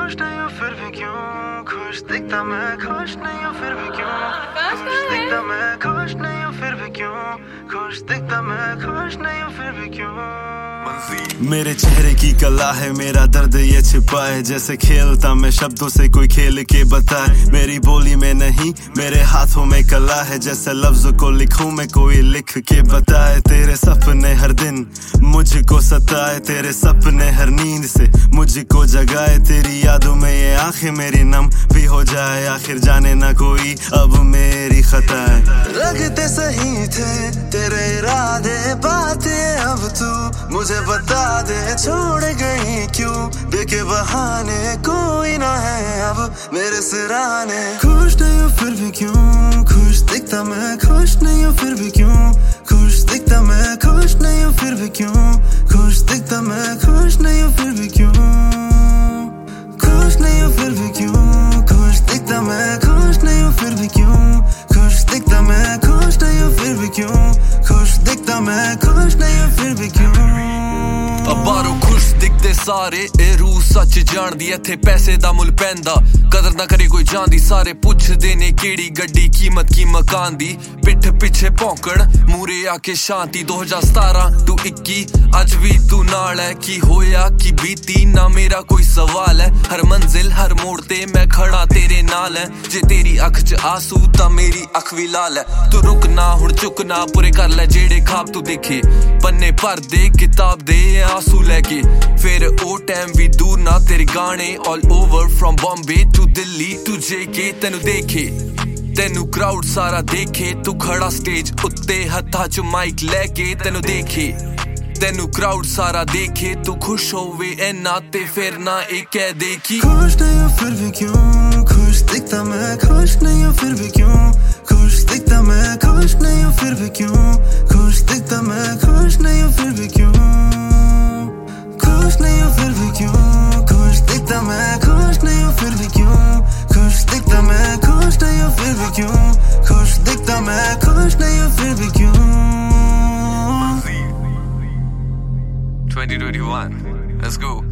खुश नहीं हूँ फिर भी क्यों खुश दिखता मैं खुश नहीं हूँ फिर भी क्यों खुश दिखता मैं खुश नहीं हूँ फिर भी क्यों खुश दिखता मैं खुश नहीं हूँ फिर भी क्यों। मेरे चेहरे की कला है मेरा दर्द ये छिपा है, जैसे खेलता मैं शब्दों से कोई खेल के बताए। मेरी बोली में नहीं मेरे हाथों में कला है, जैसे लफ्ज को लिखूं मैं कोई लिख के बताए। तेरे सपने हर दिन मुझको सताए, तेरे सपने हर नींद से मुझको जगाए। तेरी यादों में ये आंखें मेरी नम भी हो जाए, आखिर जाने ना कोई अब मेरी खता है। लगते सही थे तेरे इरादे बातें अब तू मुझे बता दे, छोड़ गई क्यों देखे बहाने कोई ना है अब मेरे सिराने। खुश नहीं हूँ फिर भी क्यों खुश दिखता मैं खुश नहीं हूँ फिर भी क्यों खुश दिखता मैं खुश नहीं हूँ फिर भी क्यों खुश दिखता मैं खुश नहीं हूँ फिर भी क्यों खुश नहीं हूँ फिर भी क्यों खुश दिखता मैं खुश नहीं हूँ फिर भी क्यों खुश दिखता मैं खुश नहीं हूँ फिर भी क्यों खुश दिखता मैं खुश नहीं हूँ फिर भी क्यों। बारो खुश दिखते सारे ए रूह सच जान दी, इत्थे पैसे दा मुल पैंदा कदर ना करे कोई जान दी। सारे पुछदे ने केड़ी गड्डी कीमत की मकान दी, पिठ पिछे भौंकण मूरे आके शांति। 2017 टू 21 अज भी तू नाल है, की होया की बीती ना मेरा कोई सवाल है। हर मंजिल हर मोड़ ते मैं खड़ा तेरे नाल है, जे तेरी अख च आंसू ता मेरी अख भी लाल है। तू रुकना हुण चुकना पूरे कर ले जेड़े खाब तू देखे, पन्ने भर दे किताब दे आंसू लेके। फिर ओ टाइम भी दूर ना तेरे गाने all over from Bombay to Delhi to JK. तेनू देखे तेनू क्राउड सारा देखे, तू खड़ा स्टेज उत्ते हत्था च माइक लेके। तेनू देखे तेनू क्राउड सारा देखे, तू खुश होवे इन्ना ते फिर ना एक कह दे कि खुश नहीं हूँ फिर भी क्यों खुश दिखता मैं खुश नहीं हूँ फिर भी क्यों खुश दिखता मैं खुश नहीं हूँ फिर भी क्यों खुश दिखता मैं खुश नहीं हूँ फिर भी क्यों खुश नहीं हूँ फिर भी क्यों खुश दिखता मैं खुश नहीं हूँ फिर भी क्यों खुश दिखता मैं खुश नहीं हूँ फिर भी क्यों खुश दिखता मैं खुश नहीं हूँ फिर भी क्यों। 2021 let's go।